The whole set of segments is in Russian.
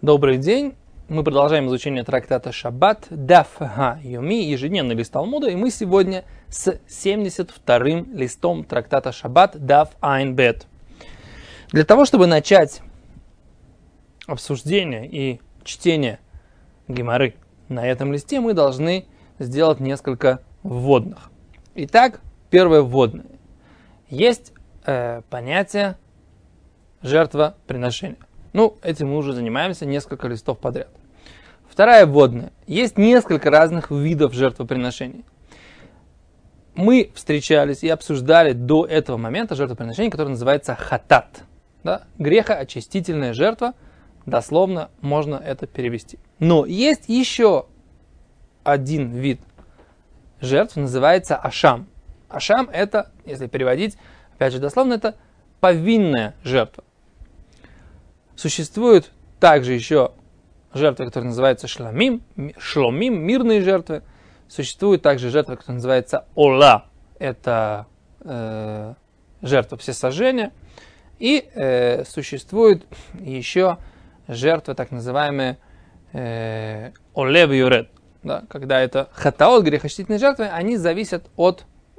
Добрый день. Мы продолжаем изучение трактата Шаббат, Даф Ха-Йоми, ежедневный лист Талмуда, и мы сегодня с 72-м листом трактата Шаббат, Даф Айн Бет. Для того, чтобы начать обсуждение и чтение гемары на этом листе, мы должны сделать несколько вводных. Итак, первое вводное. Есть понятие жертвоприношения. Этим мы уже занимаемся несколько листов подряд. Вторая вводная. Есть несколько разных видов жертвоприношений. Мы встречались и обсуждали до этого момента жертвоприношение, которое называется хатат. Да? Грехоочистительная жертва. Дословно можно это перевести. Но есть еще один вид жертв, называется ашам. Ашам это, если переводить, опять же дословно, это повинная жертва. Существует также еще жертвы, которые называются шломим, мирные жертвы. Существует также жертва, которая называется ола, это жертва всесожжения. И существует еще жертва, так называемая олев юред. Да, когда это хатаот, грехочистительные жертвы, они зависят от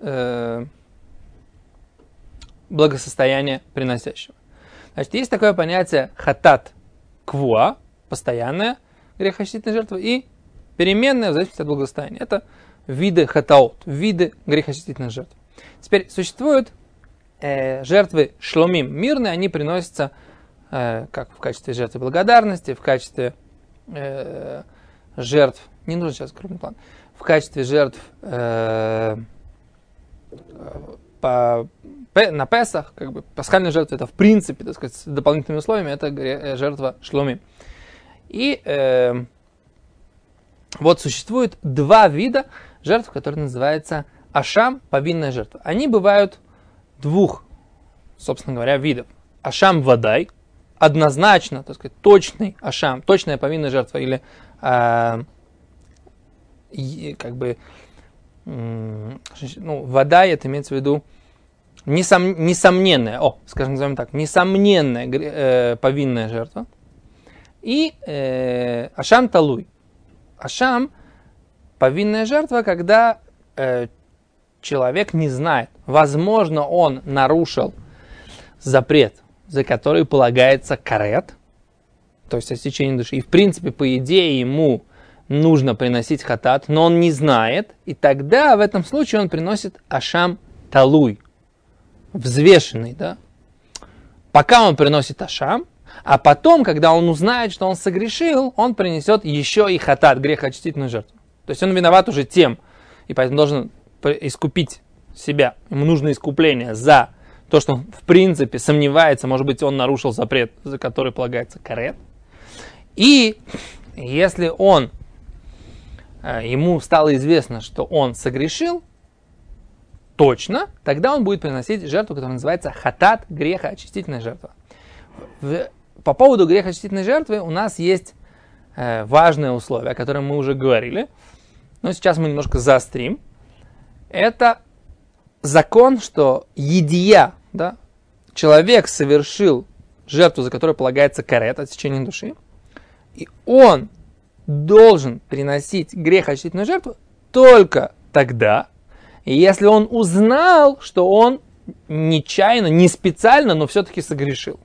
благосостояния приносящего. Значит, есть такое понятие хатат квуа, постоянная грехочистительная жертва, и переменная в зависимости от благосостояния. Это виды хатаот, виды грехочистительных жертв. Теперь существуют жертвы шломим, мирные, они приносятся как в качестве жертвы благодарности, в качестве жертв, не нужен сейчас крупный план, в качестве жертв на Песах, пасхальная жертва, это в принципе, так сказать, с дополнительными условиями, это жертва шломи. И вот существует два вида жертв, которые называются ашам, повинная жертва. Они бывают двух, собственно говоря, видов. Ашам вадай, однозначно, так сказать, точный ашам, точная повинная жертва, или вадай, это имеется в виду несомненная, скажем, назовем так, несомненная повинная жертва. И ашам талуй. Ашам повинная жертва, когда человек не знает, возможно, он нарушил запрет, за который полагается карет, то есть отсечение души. И в принципе, по идее, ему нужно приносить хатат, но он не знает, и тогда в этом случае он приносит ашам талуй, взвешенный, да? Пока он приносит ашам, а потом, когда он узнает, что он согрешил, он принесет еще и хатат, грехоочистительную жертву. То есть он виноват уже тем, и поэтому должен искупить себя. Ему нужно искупление за то, что он в принципе сомневается, может быть, он нарушил запрет, за который полагается карет. И если ему стало известно, что он согрешил, точно, тогда он будет приносить жертву, которая называется хатат, грехоочистительная жертва. По поводу грехоочистительной жертвы у нас есть важное условие, о котором мы уже говорили, но сейчас мы немножко заострим. Это закон, что едия, да, человек совершил жертву, за которую полагается карет, отсечение души, и он должен приносить грехоочистительную жертву только тогда, если он узнал, что он нечаянно, не специально, но все-таки согрешил.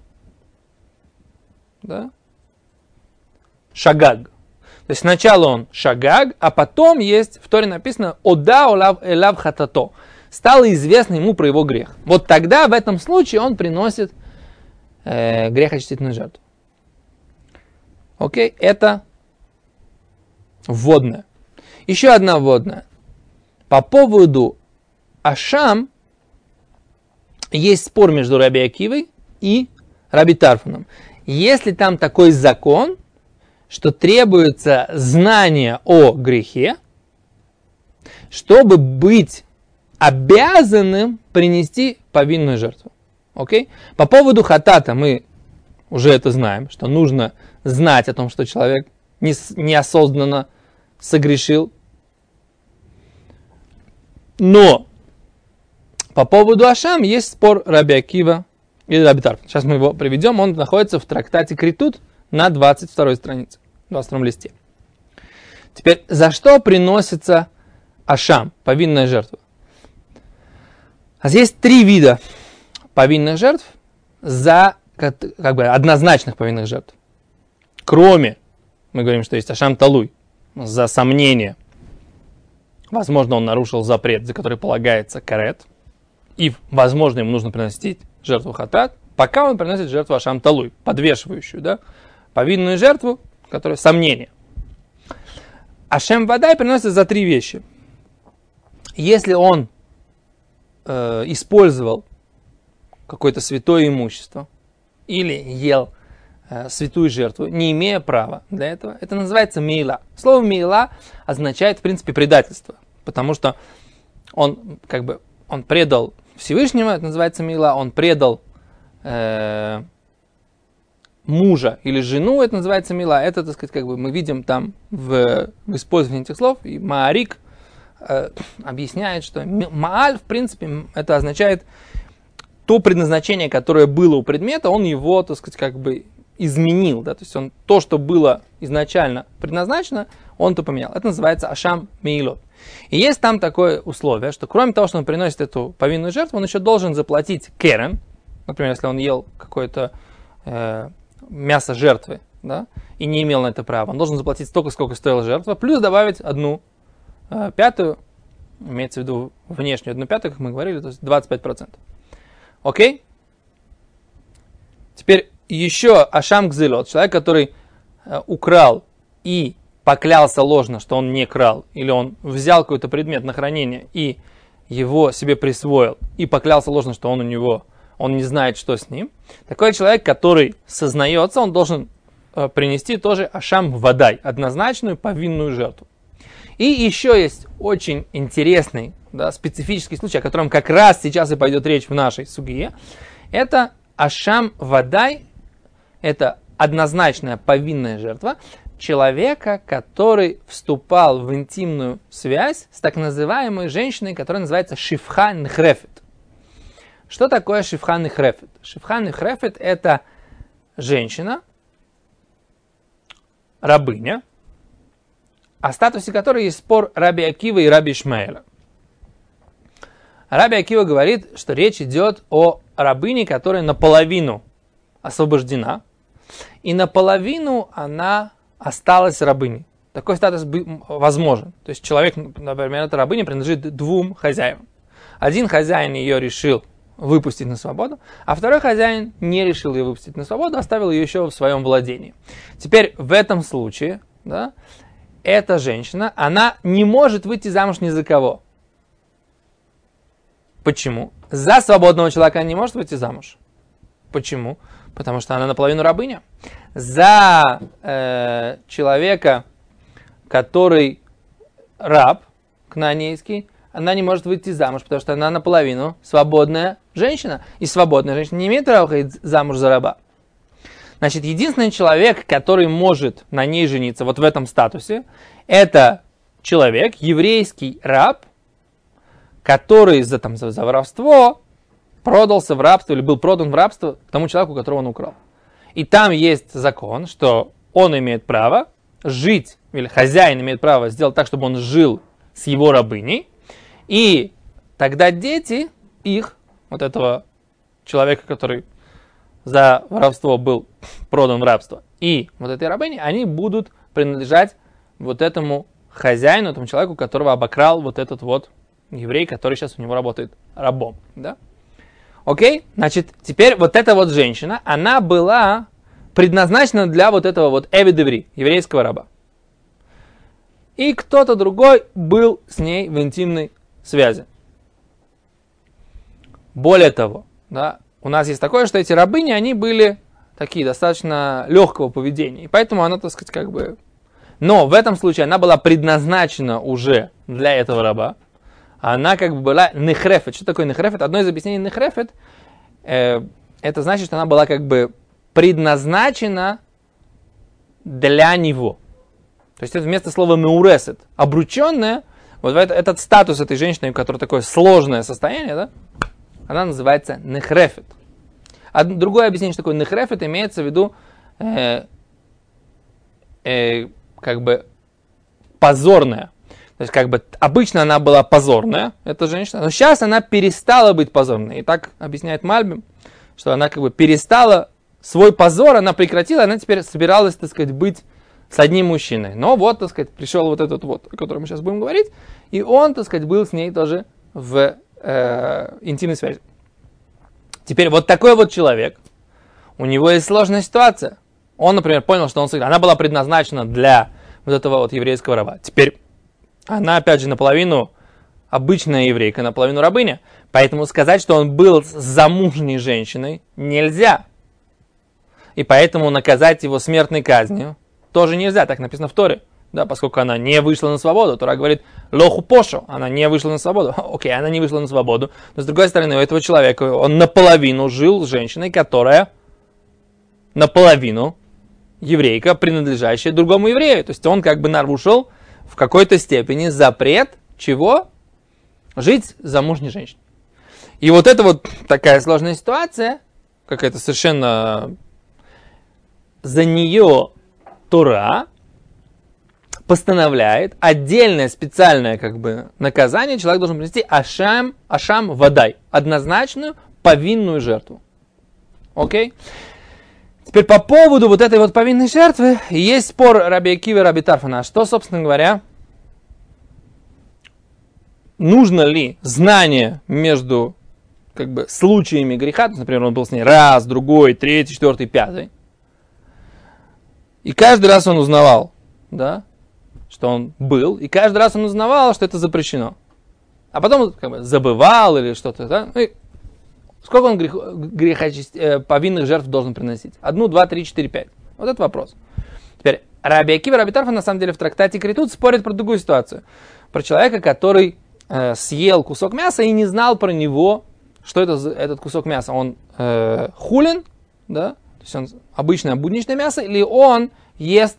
Да? Шагаг. То есть сначала он шагаг, а потом есть, в Торе написано «Ода олав элав хатато». Стало известно ему про его грех. Вот тогда в этом случае он приносит грехоочистительную жертву. Окей, это вводная. Еще одна вводная. По поводу ашам есть спор между Раби Акивой и Раби Тарфоном. Если там такой закон, что требуется знание о грехе, чтобы быть обязанным принести повинную жертву. Окей? По поводу хатата мы уже это знаем, что нужно знать о том, что человек неосознанно согрешил. Но по поводу ашам есть спор Раби Акива и Раби Тарфон. Сейчас мы его приведем. Он находится в трактате Критут, на 22 странице, 22 листе. Теперь, за что приносится ашам, повинная жертва? А здесь 3 вида повинных жертв, за как бы однозначных повинных жертв. Кроме, мы говорим, что есть ашам талуй, за сомнение. Возможно, он нарушил запрет, за который полагается карет. И, возможно, ему нужно приносить жертву хатат, пока он приносит жертву ашам талуй, подвешивающую, да, повинную жертву, которая сомнение. Ашем вадай приносит за 3 вещи. Если он использовал какое-то святое имущество или ел святую жертву, не имея права для этого, это называется мейла. Слово мейла означает, в принципе, предательство, потому что он предал Всевышнего, это называется мейла, он предал мужа или жену, это называется мейла. Это, так сказать, мы видим там в использовании этих слов, и Маарик объясняет, что мааль, в принципе, это означает то предназначение, которое было у предмета, он его, так сказать, изменил, да, то есть он то, что было изначально предназначено, он то поменял. Это называется ашам меилот. И есть там такое условие, что кроме того, что он приносит эту повинную жертву, он еще должен заплатить керен, например, если он ел какое-то мясо жертвы, да, и не имел на это права, он должен заплатить столько, сколько стоила жертва, плюс добавить 1/5, имеется в виду внешнюю 1/5, как мы говорили, то есть 25%. Окей? Теперь еще ашам гзелот, человек, который украл и поклялся ложно, что он не крал, или он взял какой-то предмет на хранение и его себе присвоил, и поклялся ложно, что он не знает, что с ним. Такой человек, который сознается, он должен принести тоже ашам вадай, однозначную повинную жертву. И еще есть очень интересный, да, специфический случай, о котором как раз сейчас и пойдет речь в нашей сугие. Это ашам вадай, это однозначная повинная жертва человека, который вступал в интимную связь с так называемой женщиной, которая называется шифха нехрефет. Что такое шифха нехрефет? Шифха нехрефет — это женщина, рабыня, о статусе которой есть спор Раби Акивы и Раби Ишмаэля. Раби Акива говорит, что речь идет о рабыне, которая наполовину освобождена, и наполовину она осталась рабыней. Такой статус возможен. То есть человек, например, эта рабыня принадлежит 2 хозяевам. Один хозяин ее решил выпустить на свободу, а второй хозяин не решил ее выпустить на свободу, оставил ее еще в своем владении. Теперь в этом случае, да, эта женщина, она не может выйти замуж ни за кого. Почему? За свободного человека она не может выйти замуж. Почему? Потому что она наполовину рабыня. За человека, который раб, кнаанейский, она не может выйти замуж, потому что она наполовину свободная женщина. И свободная женщина не имеет права выходить замуж за раба. Значит, единственный человек, который может на ней жениться вот в этом статусе, это человек, еврейский раб, который за воровство продался в рабство или был продан в рабство тому человеку, которого он украл. И там есть закон, что он имеет право жить, или хозяин имеет право сделать так, чтобы он жил с его рабыней, и тогда дети их, вот этого человека, который за воровство был продан в рабство, и вот этой рабыни, они будут принадлежать вот этому хозяину, этому человеку, которого обокрал вот этот вот еврей, который сейчас у него работает рабом. Да? Окей? Значит, теперь вот эта вот женщина, она была предназначена для вот этого вот эвид-иври, еврейского раба. И кто-то другой был с ней в интимной связи. Более того, да, у нас есть такое, что эти рабыни, они были такие достаточно легкого поведения. И поэтому она, так сказать, Но в этом случае она была предназначена уже для этого раба. Она была нехрефет. Что такое нехрефет? Одно из объяснений нехрефет, это значит, что она была предназначена для него. То есть это вместо слова меуресет, обрученная, вот этот статус этой женщины, у которой такое сложное состояние, да, она называется нехрефет. А другое объяснение, что такое нехрефет, имеется в виду как бы позорная. То есть, как бы, обычно она была позорная, эта женщина, но сейчас она перестала быть позорной. И так объясняет Мальбим, что она как бы перестала свой позор, она прекратила, она теперь собиралась, так сказать, быть с одним мужчиной. Но вот, так сказать, пришел вот этот вот, о котором мы сейчас будем говорить, и он, так сказать, был с ней тоже в интимной связи. Теперь вот такой вот человек, у него есть сложная ситуация. Он, например, понял, что она была предназначена для вот этого вот еврейского раба. Теперь она, опять же, наполовину обычная еврейка, наполовину рабыня. Поэтому сказать, что он был с замужней женщиной, нельзя. И поэтому наказать его смертной казнью тоже нельзя. Так написано в Торе. Да, поскольку она не вышла на свободу. Тора говорит, лоху пошу, она не вышла на свободу. Окей, она не вышла на свободу. Но с другой стороны, у этого человека, он наполовину жил с женщиной, которая наполовину еврейка, принадлежащая другому еврею. То есть он как бы нарушил в какой-то степени запрет чего? Жить с замужней женщиной. И вот это вот такая сложная ситуация, какая-то совершенно за нее Тора постановляет отдельное специальное как бы наказание. Человек должен принести ашам вадай, однозначную повинную жертву. Окей? Теперь по поводу вот этой вот повинной жертвы есть спор Раби Акивы и Раби Тарфона. Что, собственно говоря, нужно ли знание между как бы случаями греха, то есть, например, он был с ней раз, другой, третий, четвертый, пятый, и каждый раз он узнавал, да, что он был, и каждый раз он узнавал, что это запрещено. А потом как бы забывал или что-то, да? И сколько он повинных жертв должен приносить? 1, 2, 3, 4, 5. Вот это вопрос. Теперь, Раби Акива и Раби Тарфон, на самом деле, в трактате Критут спорят про другую ситуацию. Про человека, который съел кусок мяса и не знал про него, что это этот кусок мяса. Он хулин, да? То есть он обычное будничное мясо, или он ест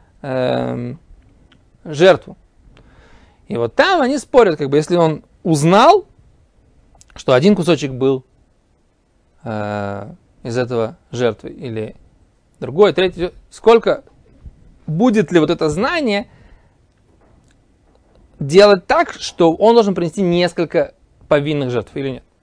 жертву. И вот там они спорят, как бы, если он узнал, что один кусочек был из этого жертвы, или другой, третий, сколько будет ли вот это знание делать так, что он должен принести несколько повинных жертв, или нет.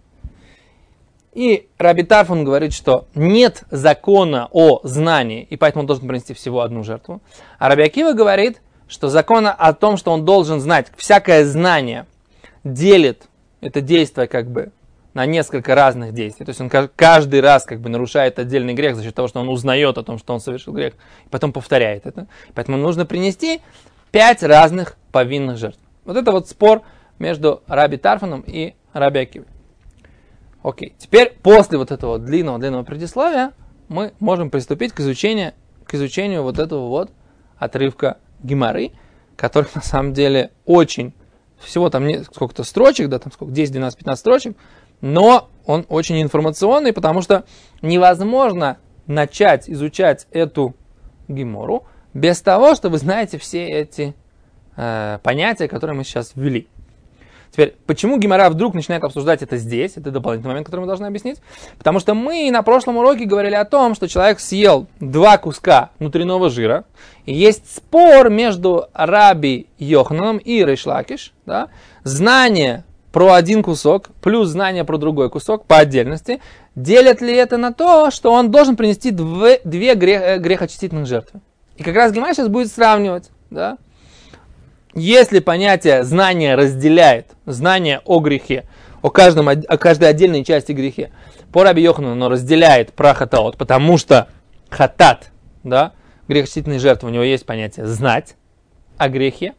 И Раби Тарфон говорит, что нет закона о знании, и поэтому он должен принести всего одну жертву. А Раби Акива говорит, что закон о том, что он должен знать, всякое знание делит это действие как бы на несколько разных действий. То есть он каждый раз как бы нарушает отдельный грех за счет того, что он узнает о том, что он совершил грех, и потом повторяет это. Поэтому нужно принести 5 разных повинных жертв. Вот это вот спор между Раби Тарфоном и Раби Акивой. Окей, теперь после вот этого длинного предисловия мы можем приступить к изучению вот этого вот отрывка Гемары, который на самом деле очень, всего там сколько-то строчек, да, там сколько, 10, 12, 15 строчек, но он очень информационный, потому что невозможно начать изучать эту Гемору без того, что вы знаете все эти понятия, которые мы сейчас ввели. Теперь, почему Гемара вдруг начинает обсуждать это здесь? Это дополнительный момент, который мы должны объяснить. Потому что мы на прошлом уроке говорили о том, что человек съел 2 куска внутреннего жира. И есть спор между Раби Йохананом и Рейш Лакиш. Да? Знание про один кусок плюс знание про другой кусок по отдельности. Делят ли это на то, что он должен принести 2 грехочистительных жертвы? И как раз Гемара сейчас будет сравнивать. Да? Если понятие знания разделяет знание о грехе, о каждой отдельной части грехе, по Раби Йоханану оно разделяет про хатаот, потому что хатат, да, грехочистительной жертвы, у него есть понятие знать о грехе.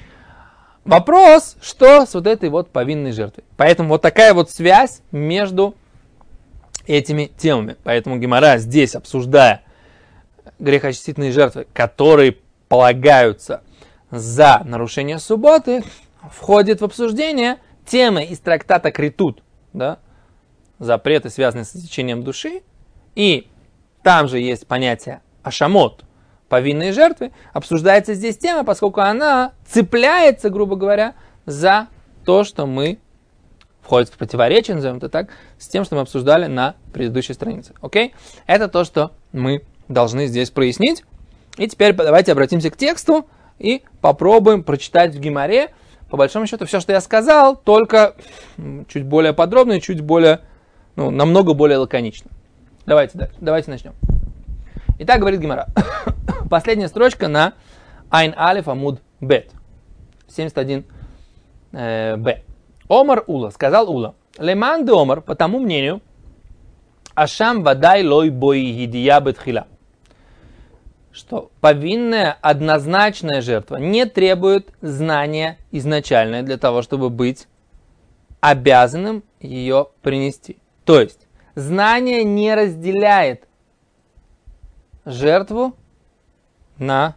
Вопрос, что с вот этой вот повинной жертвой. Поэтому вот такая вот связь между этими темами. Поэтому Гемара здесь, обсуждая грехочистительные жертвы, которые полагаются за нарушение субботы, входит в обсуждение темы из трактата Критут, да, запреты, связанные с течением души, и там же есть понятие ашамот, повинные жертвы, обсуждается здесь тема, поскольку она цепляется, грубо говоря, за то, что мы входит в противоречие, назовем это так, с тем, что мы обсуждали на предыдущей странице. Окей? Это то, что мы должны здесь прояснить. И теперь давайте обратимся к тексту и попробуем прочитать в Гемаре. По большому счету, все, что я сказал, только чуть более подробно и чуть более, намного более лаконично. Давайте начнем. Итак, говорит Гемара. Последняя строчка на Айн Алеф Амуд Бет. 71 Б. Омар Ула, сказал Ула. Леман де Омар, по тому мнению, Ашам вадай лой бой гидия бетхила. Что повинная однозначная жертва не требует знания изначальное для того, чтобы быть обязанным ее принести. То есть, знание не разделяет жертву на,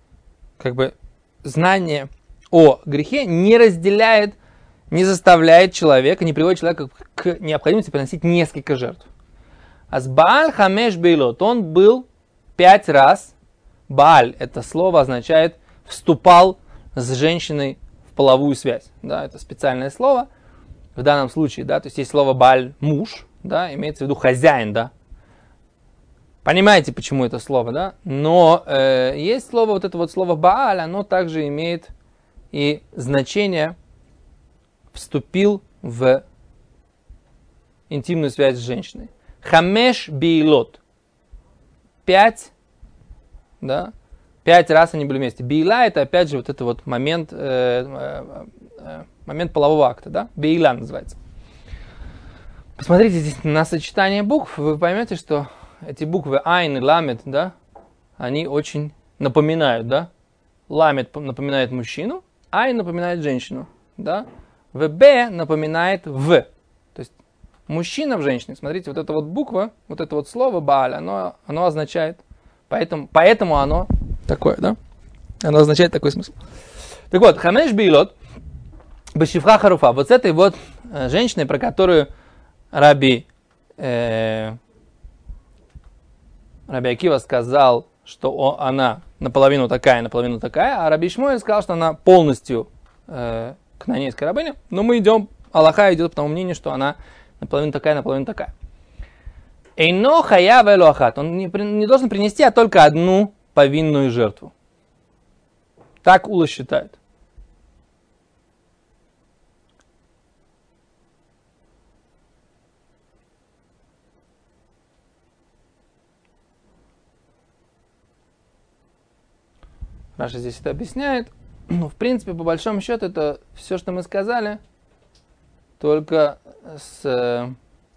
знание о грехе не разделяет, не заставляет человека, не приводит человека к необходимости приносить несколько жертв. А с Бааль Хамеш Бейлот, он был 5 раз. Бааль, это слово означает вступал с женщиной в половую связь. Да, это специальное слово в данном случае. Да, то есть есть слово Бааль муж, да, имеется в виду хозяин. Да. Понимаете, почему это слово, да? Но есть слово, вот это вот слово Бааль, оно также имеет и значение вступил в интимную связь с женщиной. Хамеш Бейлот. 5, да? 5 раз они были вместе. Бейла это опять же вот этот вот момент полового акта, да? Бейла называется. Посмотрите здесь на сочетание букв, вы поймете, что эти буквы Айн и Ламет, да, они очень напоминают, да? Ламет напоминает мужчину, Айн напоминает женщину, да? Б напоминает В. То есть мужчина в женщине. Смотрите, вот эта вот буква, вот это вот слово Бааль, оно означает, поэтому оно такое, да? Оно означает такой смысл. Так вот, Хамеш Бейлот, Бешифха Харуфа, вот с этой вот женщиной, про которую Раби Акива сказал, что она наполовину такая, а Раби Шмуэль сказал, что она полностью кнаанейская рабыня. Но мы идем, Аллаха идет по тому мнению, что она наполовину такая. Эйно хаяв эло ахат. Он не должен принести, а только одну повинную жертву. Так Ула считает. Раша здесь это объясняет. Ну, в принципе, по большому счету, это все, что мы сказали, только с...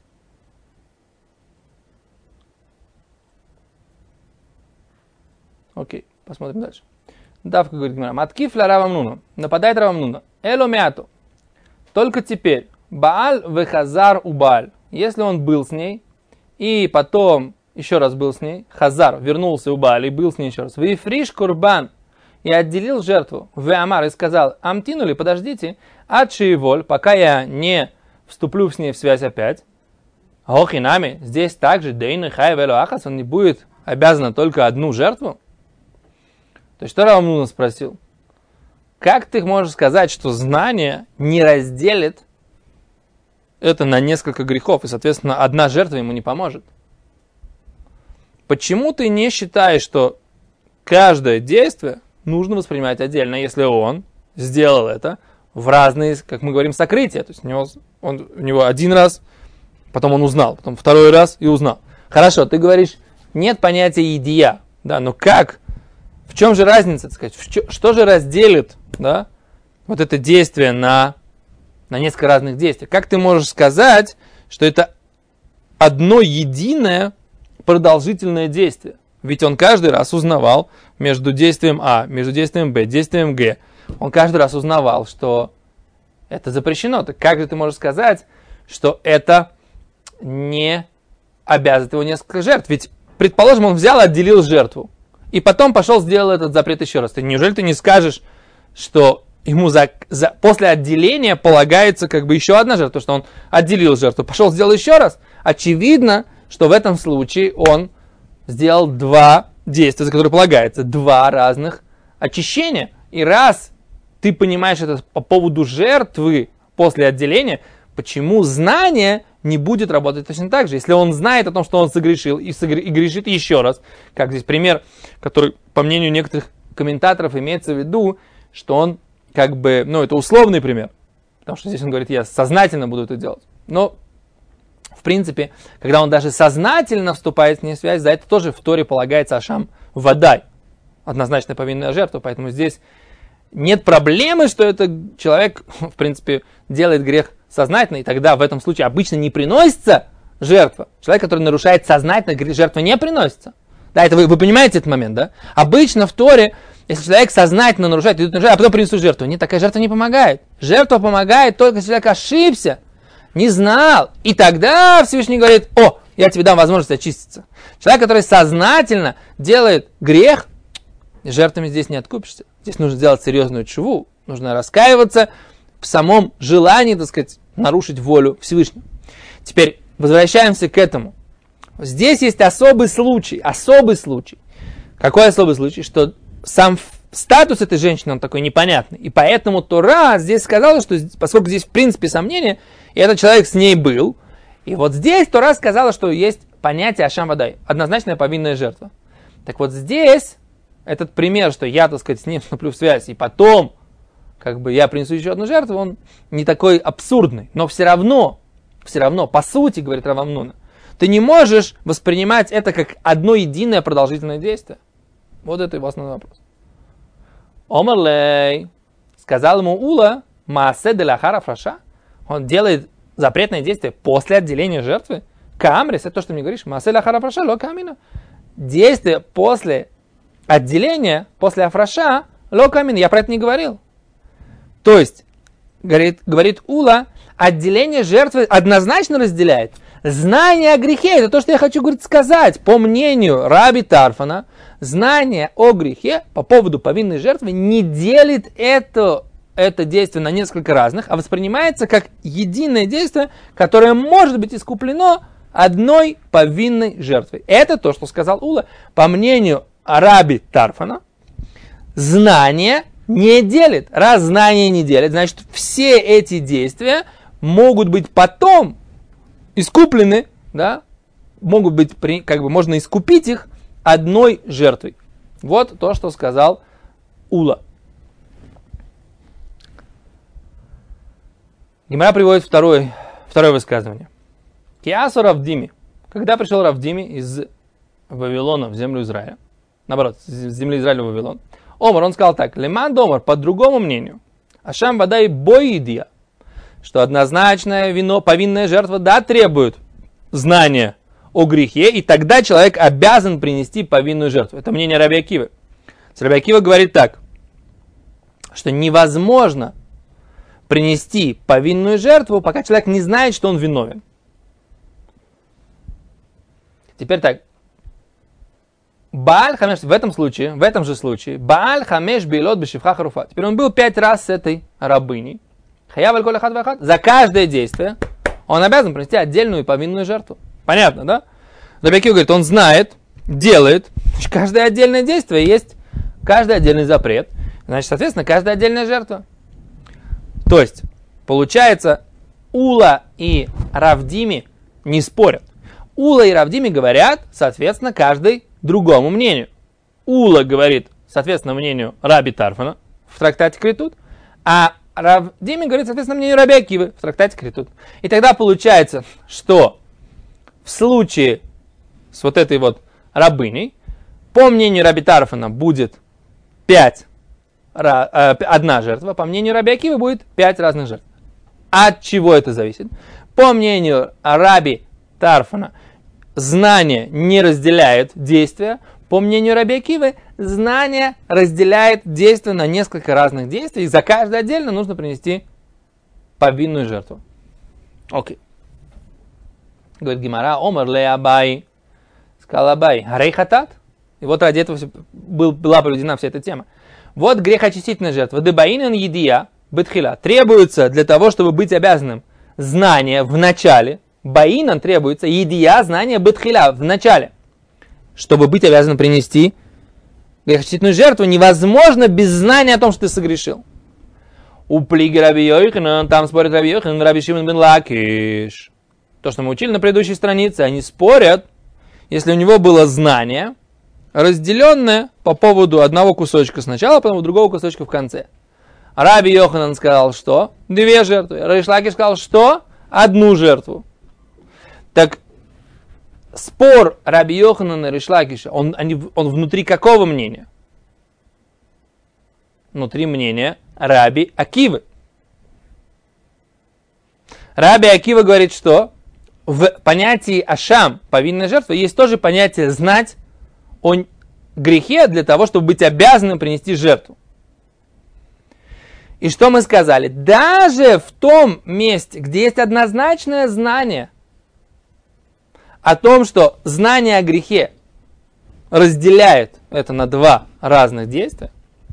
Окей, посмотрим дальше. Давка говорит Гемара. Маткиф ла Рав Амнуна. Нападает Рав Амнуна. Эло мяту. Только теперь. Бааль вехазар у Бааль. Если он был с ней, и потом еще раз был с ней, хазар, вернулся у Бааля и был с ней еще раз. Вифриш курбан. И отделил жертву в Амар и сказал, амтинули, подождите, адшиеволь, пока я не вступлю с ней в связь опять. Охинами, здесь также, дейны хай вело ахас, он не будет обязан только одну жертву. То есть, что Рав Амнуна спросил? Как ты можешь сказать, что знание не разделит это на несколько грехов, и, соответственно, одна жертва ему не поможет? Почему ты не считаешь, что каждое действие нужно воспринимать отдельно, если он сделал это в разные, как мы говорим, сокрытия. То есть у него один раз, потом он узнал, потом второй раз и узнал. Хорошо, ты говоришь, нет понятия идия, да, но как? В чем же разница, так сказать? Что же разделит, да, вот это действие на несколько разных действий? Как ты можешь сказать, что это одно единое продолжительное действие? Ведь он каждый раз узнавал между действием А, между действием Б, действием Г. Он каждый раз узнавал, что это запрещено. Так как же ты можешь сказать, что это не обязывает его несколько жертв? Ведь, предположим, он взял и отделил жертву. И потом пошел, сделал этот запрет еще раз. Неужели ты не скажешь, что ему после отделения полагается еще одна жертва? Потому что он отделил жертву, пошел, сделал еще раз. Очевидно, что в этом случае он сделал 2 действия, за которые полагается 2 разных очищения. И раз ты понимаешь это по поводу жертвы после отделения, почему знание не будет работать точно так же. Если он знает о том, что он согрешил, и грешит еще раз, как здесь пример, который, по мнению некоторых комментаторов, имеется в виду, что он как бы, это условный пример, потому что здесь он говорит, я сознательно буду это делать. Но, в принципе, когда он даже сознательно вступает с ней в связь, за это тоже в Торе полагается ашам вадай, однозначно повинная жертва, поэтому здесь нет проблемы, что этот человек, в принципе, делает грех сознательно, и тогда в этом случае обычно не приносится жертва. Человек, который нарушает сознательно, жертва не приносится. Да, это вы понимаете этот момент, да? Обычно в Торе, если человек сознательно нарушает, а потом принесут жертву. Нет, такая жертва не помогает. Жертва помогает только если человек ошибся, не знал. И тогда Всевышний говорит, я тебе дам возможность очиститься. Человек, который сознательно делает грех, жертвами здесь не откупишься. Здесь нужно сделать серьезную тшуву, нужно раскаиваться в самом желании, так сказать, нарушить волю Всевышнего. Теперь возвращаемся к этому. Здесь есть особый случай. Какой особый случай? Что сам статус этой женщины, он такой непонятный. И поэтому Тора здесь сказала, что поскольку здесь в принципе сомнение, и этот человек с ней был, и вот здесь Тора сказала, что есть понятие ашам вадай, однозначная повинная жертва. Так вот здесь этот пример, что я, так сказать, с ним вступлю в связь, и потом я принесу еще одну жертву, он не такой абсурдный. Но все равно, по сути, говорит Рав Амнуна, ты не можешь воспринимать это как одно единое продолжительное действие. Вот это его основной вопрос. Омарлей, сказал ему Ула, маасе де лахара фраша, он делает запретное действие после отделения жертвы. Камрис, это то, что ты мне говоришь, маасе лахара фраша, ло камина. Действие после отделения, после афраша, ло камина, я про это не говорил. То есть, говорит Ула, отделение жертвы однозначно разделяет. Знание о грехе, это то, что я хочу, сказать. По мнению Раби Тарфона, знание о грехе по поводу повинной жертвы не делит это действие на несколько разных, а воспринимается как единое действие, которое может быть искуплено одной повинной жертвой. Это то, что сказал Ула. По мнению Раби Тарфона, знание не делит. Раз знание не делит, значит, все эти действия могут быть потом искуплены, да, могут быть, можно искупить их одной жертвой. Вот то, что сказал Ула. Гемара приводит второе высказывание. Киасу Равдими. Когда пришел Равдими из Вавилона в землю Израиля, наоборот, с земли Израиля в Вавилон, Омар, он сказал так, леман домар, по другому мнению, ашам вадай боидия, что однозначное повинная жертва, требует знания о грехе, и тогда человек обязан принести повинную жертву. Это мнение Раби Акивы. Раби Акива говорит так, что невозможно принести повинную жертву, пока человек не знает, что он виновен. Теперь так. Бааль хамеш, в этом же случае, Бааль хамеш бейлот бешивха харуфа. Теперь он был 5 раз с этой рабыней. Хаяваль коль ахад вахад. За каждое действие он обязан принести отдельную повинную жертву. Понятно, да? Раби Акива говорит, он знает, делает. Каждое отдельное действие есть каждый отдельный запрет. Значит, соответственно, каждая отдельная жертва. То есть, получается, Ула и Равдими не спорят. Ула и Равдими говорят, соответственно, каждый другому мнению. Ула говорит, соответственно, мнению Раби Тарфона в трактате Критут, а Равдими говорит, соответственно, мнению Раби Акивы в трактате Критут. И тогда получается, что в случае с вот этой вот рабыней, по мнению Раби Тарфона будет 1 жертва, по мнению Раби Акивы будет 5 разных жертв. От чего это зависит? По мнению Раби Тарфона, знание не разделяет действия. По мнению Раби Акивы, знание разделяет действия на несколько разных действий. И за каждое отдельно нужно принести повинную жертву. Окей. Говорит Гемара, Омар ле Абай. Сказал Абай, арей хатат. И вот ради этого была проведена вся эта тема. Вот грехочистительная жертва. Дебаинен едия бетхила. Требуется для того, чтобы быть обязанным знание в начале. Баинан требуется едия, знание бетхила в начале. Чтобы быть обязанным принести грехочистительную жертву, невозможно без знания о том, что ты согрешил. У плиги Раби Йоханан, там спорит Раби Йоханан, Раби Шимон бен Лакиш. то, что мы учили на предыдущей странице, они спорят, если у него было знание, разделенное по поводу одного кусочка сначала, потом другого кусочка в конце. Раби Йоханан сказал, что 2 жертвы. Рейш Лакиш сказал, что 1 жертву. Так спор Раби Йоханана и Рейш Лакиша, он внутри какого мнения? Внутри мнения Раби Акивы. Раби Акива говорит, что в понятии ашам, повинная жертва, есть тоже понятие знать о грехе для того, чтобы быть обязанным принести жертву. И что мы сказали? Даже в том месте, где есть однозначное знание о том, что знание о грехе разделяет это на 2 разных действия,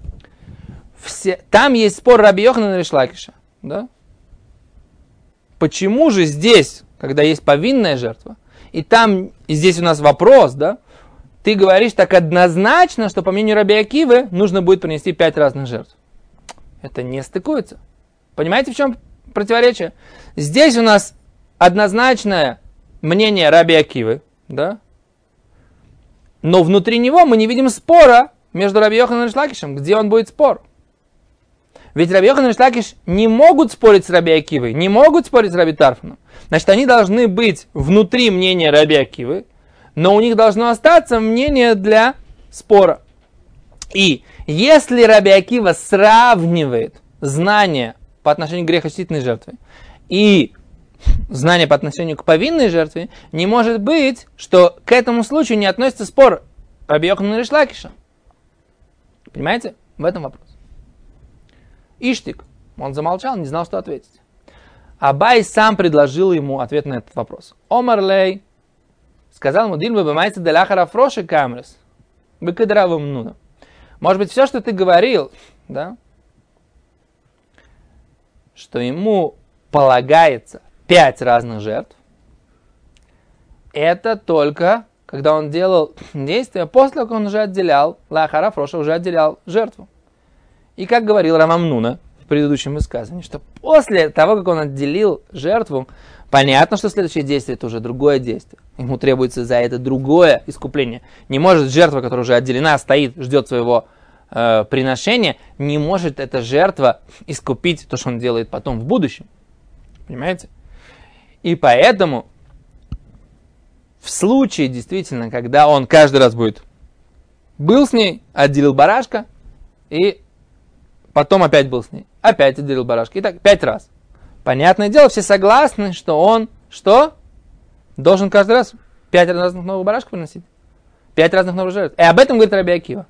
там есть спор Раби Йоханана и Рейш Лакиша. Да? Почему же здесь, когда есть повинная жертва, и здесь у нас вопрос, да, ты говоришь так однозначно, что по мнению Раби Акивы нужно будет принести 5 разных жертв. Это не стыкуется. Понимаете, в чем противоречие? Здесь у нас однозначное мнение Раби Акивы, да? Но внутри него мы не видим спора между Раби Йохананом и Рейш Лакишем. Где он будет спор? Ведь Раби Йохан и Рейш Лакиш не могут спорить с Раби Акивой, не могут спорить с Раби Тарфоном. Значит, они должны быть внутри мнения Раби Акивы, но у них должно остаться мнение для спора. И если Раби Акива сравнивает знание по отношению к грехочистительной жертве и знание по отношению к повинной жертве, не может быть, что к этому случаю не относится спор Раби Йоханана и Рейш Лакиша. Понимаете? В этом вопрос. Иштик, он замолчал, не знал, что ответить. Абай сам предложил ему ответ на этот вопрос. Омар лей, сказал ему, дин бабамайца деляхара фроши камрес, бекадравым нуна. Может быть, все, что ты говорил, да, что ему полагается 5 разных жертв, это только, когда он делал действия, после того, как он уже отделял, лахара фроша уже отделял жертву. И как говорил Рамам Нуна в предыдущем высказывании, что после того, как он отделил жертву, понятно, что следующее действие это уже другое действие. Ему требуется за это другое искупление. Не может жертва, которая уже отделена, стоит, ждет своего приношения, не может эта жертва искупить то, что он делает потом в будущем. Понимаете? И поэтому в случае, действительно, когда он каждый раз был с ней, отделил барашка, и потом опять был с ней, опять отделил барашка, и так 5 раз. Понятное дело, все согласны, что он, что? Должен каждый раз 5 разных новых барашков приносить. 5 разных новых жертв. И об этом говорит Раби Акива.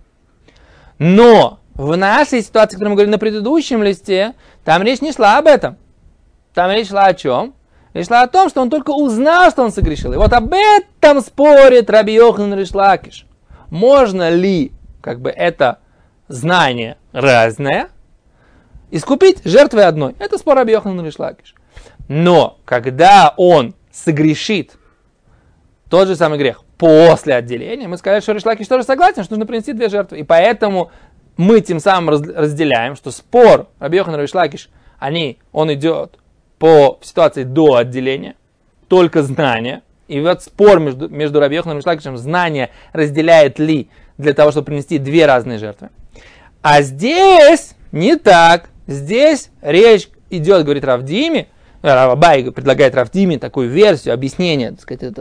Но в нашей ситуации, которую мы говорили на предыдущем листе, там речь не шла об этом. Там речь шла о чем? Речь шла о том, что он только узнал, что он согрешил. И вот об этом спорит Раби Йоханан и Рейш Лакиш. Можно ли, это знание разное, искупить жертвой одной? Это спор Раби Йоханан и Рейш Лакиш. Но когда он согрешит тот же самый грех после отделения, мы сказали, что Рейш Лакиш тоже согласен, что нужно принести 2 жертвы. И поэтому мы тем самым разделяем, что спор Раби Йоханан и Рейш Лакиш, он идет по ситуации до отделения, только знание. И вот спор между Раби Йохананом и Рейш Лакишем, знание разделяет ли для того, чтобы принести 2 разные жертвы. А здесь не так. Здесь речь идет, говорит Рав Дими, Рав Абай предлагает Рав Дими такую версию, объяснение, так сказать,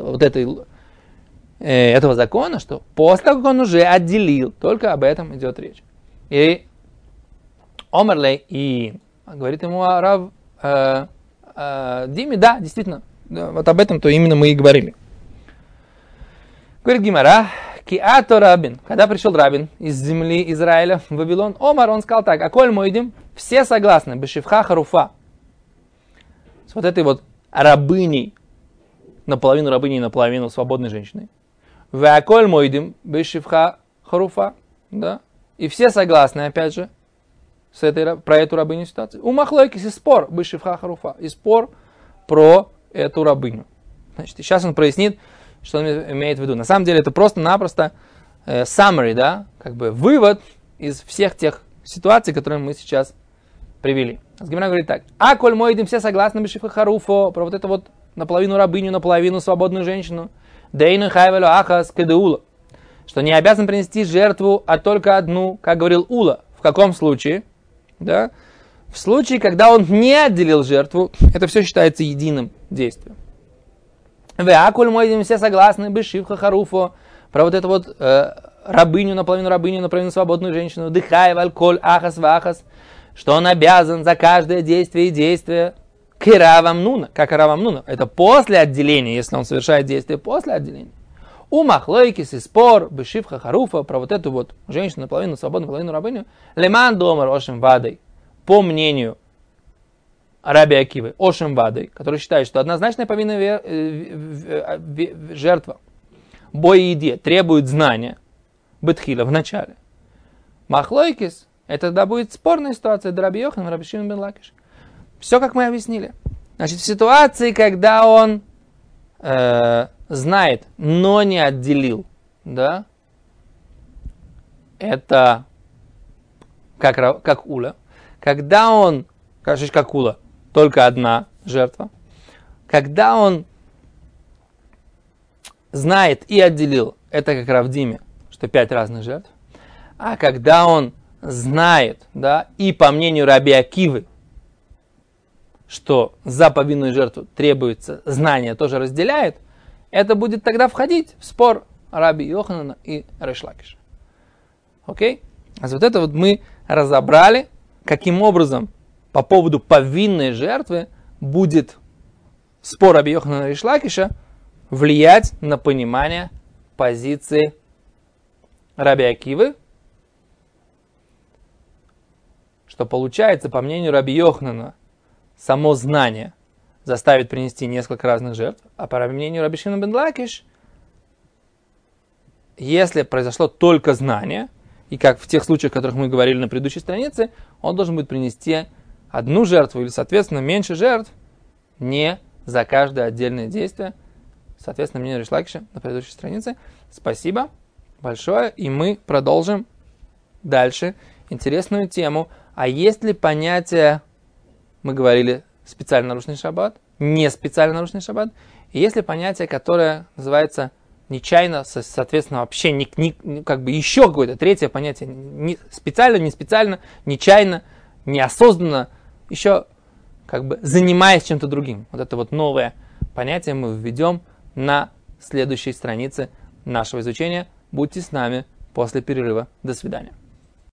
этого закона, что после того, как он уже отделил, только об этом идет речь. И Омерлей, и говорит ему Рав Дими, да, действительно, да, вот об этом-то именно мы и говорили. Говорит Гимара, Киато Рабин, когда пришел Рабин из земли Израиля в Вавилон, Омар, он сказал так, Аколь Мойдим, все согласны, Бешивха Харуфа, с вот этой вот рабыней, наполовину свободной женщиной. Веаколь Мойдим, Бешивха Харуфа, да, и все согласны, опять же, про эту рабыню ситуацию. У Махлойкис и спор, Бешивха Харуфа, и спор про эту рабыню. Значит, сейчас он прояснит, что он имеет в виду. На самом деле это просто-напросто summary, да, вывод из всех тех ситуаций, которые мы сейчас привели. Гимара говорит так. А коль мойдим, все согласны Бешивха Харуфо, про вот эту вот наполовину рабыню, наполовину свободную женщину. Дейну хайвелю ахас кедеула. Что не обязан принести жертву, а только одну, как говорил Ула. В каком случае? Да? В случае, когда он не отделил жертву, это все считается единым действием. Веакуль мой, все согласны, бешивха харуфо, про вот эту вот рабыню, наполовину свободную женщину, дыхай вальколь ахас вахас, что он обязан за каждое действие и действие к равам нуна, как равам нуна. Это после отделения, если он совершает действие после отделения. У махлойкис и спор, бешивха харуфа, про вот эту вот женщину, наполовину свободную, наполовину рабыню, леман домар ошем вадой, по мнению Раби Акивы, ошем вадой, который считает, что однозначная повинная жертва бой-еде требует знания бетхила в начале. Махлойкис, это тогда будет спорная ситуация до Раби Йоханана, Раби Шимон бен Лакиш. Все, как мы объяснили. Значит, в ситуации, когда он знает, но не отделил, да, это как уля. Когда он, как уля, только одна жертва. Когда он знает и отделил, это как равдиме, что 5 разных жертв. А когда он знает, да, и по мнению Раби Акивы, что за повинную жертву требуется знание, тоже разделяет, это будет тогда входить в спор Раби Йоханана и Рейш Лакиша. Окей? А вот это вот мы разобрали, каким образом по поводу повинной жертвы будет спор Раби Йоханана и Рейш Лакиша влиять на понимание позиции Раби Акивы, что получается, по мнению Раби Йоханана, само знание заставит принести несколько разных жертв, а по мнению Раби Шимона бен Лакиш, если произошло только знание, и как в тех случаях, о которых мы говорили на предыдущей странице, он должен будет принести одну жертву или, соответственно, меньше жертв, не за каждое отдельное действие. Соответственно, мнение Рейш Лакиша на предыдущей странице. Спасибо большое, и мы продолжим дальше интересную тему. А есть ли понятие, мы говорили, специально нарушенный шаббат, не специально нарушенный шаббат, и есть ли понятие, которое называется нечаянно, соответственно, вообще как бы еще какое-то третье понятие, не специально, не специально, нечаянно, неосознанно, еще как бы занимаясь чем-то другим. Вот это вот новое понятие мы введем на следующей странице нашего изучения. Будьте с нами после перерыва. До свидания.